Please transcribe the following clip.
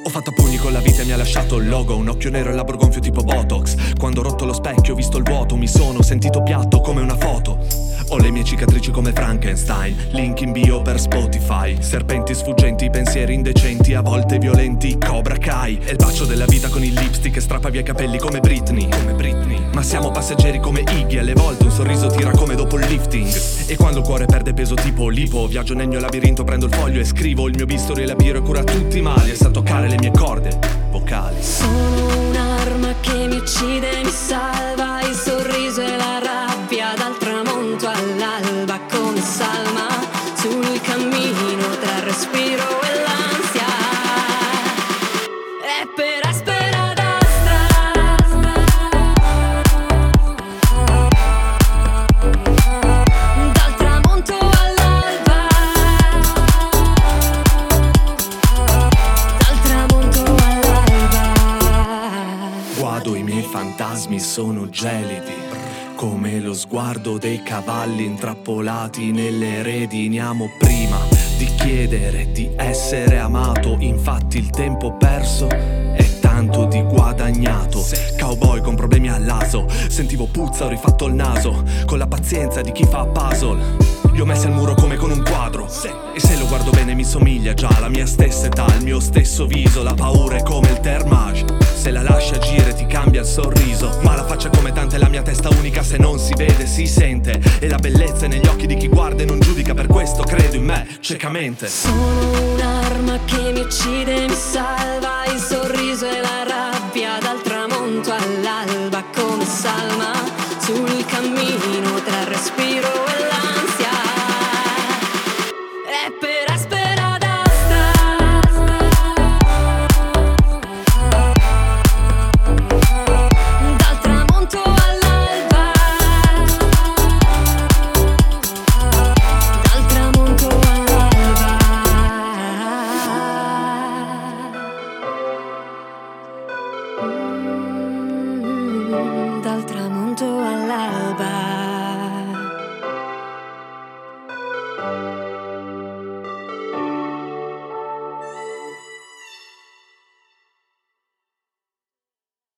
Ho fatto a pugni con la vita e mi ha lasciato il logo, un occhio nero e il labbro gonfio tipo Botox. Quando ho rotto lo specchio ho visto il vuoto, mi sono sentito piatto come una foto. Ho le mie cicatrici come Frankenstein, link in bio per Spotify. Serpenti sfuggenti, pensieri indecenti, a volte violenti, Cobra Kai. E il bacio della vita con il lipstick che strappa via i capelli come Britney. Ma siamo passeggeri come Iggy, alle volte un sorriso tira come dopo il lifting. E quando il cuore perde peso tipo lipo, viaggio nel mio labirinto, prendo il foglio e scrivo il mio bisturi e la biro e cura tutti i mali e sa toccare le mie corde vocali. Sono un'arma che mi uccide e mi salva, il sorriso e la rabbia dal tramonto all'alba come salma. Su lui cammino tra il respiro e l'ansia. E per i miei fantasmi sono gelidi, come lo sguardo dei cavalli intrappolati nelle rediniamo prima di chiedere di essere amato. Infatti il tempo perso è tanto di guadagnato. Cowboy con problemi all'aso, sentivo puzza, ho rifatto il naso, con la pazienza di chi fa puzzle. Li ho messi al muro come con un quadro, e se lo guardo bene mi somiglia già alla mia stessa età, il mio stesso viso. La paura è come il Thermage, se la lasci agire ti cambia il sorriso. Ma la faccia è come tante, la mia testa unica, se non si vede si sente. E la bellezza è negli occhi di chi guarda e non giudica, per questo credo in me ciecamente. Sono un'arma che mi uccide e mi salva, il sorriso e la